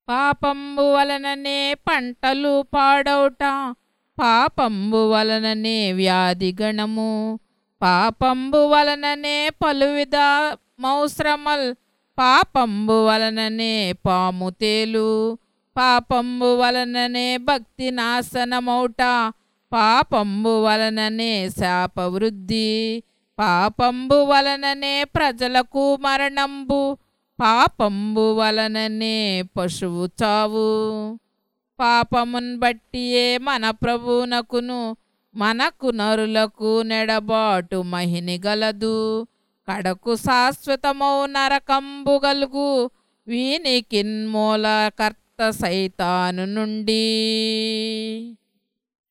పాపంబు వలననే పంటలు పాడౌట, పాపంబు వలననే వ్యాధి గణము, పాపంబు వలననే పలువిధ మౌశ్రమల్, పాపంబు వలననే పాము తేలు, పాపంబు వలననే భక్తి నాశనమౌట, పాపంబు వలననే శాపవృద్ధి, పాపంబు వలననే ప్రజలకు మరణంబు, పాపంబు వలననే పశువు చావు. పాపమున్ బట్టియే మన ప్రభువునకును మనకు నరులకు నెడబాటు మహిని గలదు, కడకు శాశ్వతమౌ నరకంబు గలుగు, వీనికిన్ మూలకర్త సైతాను నుండి.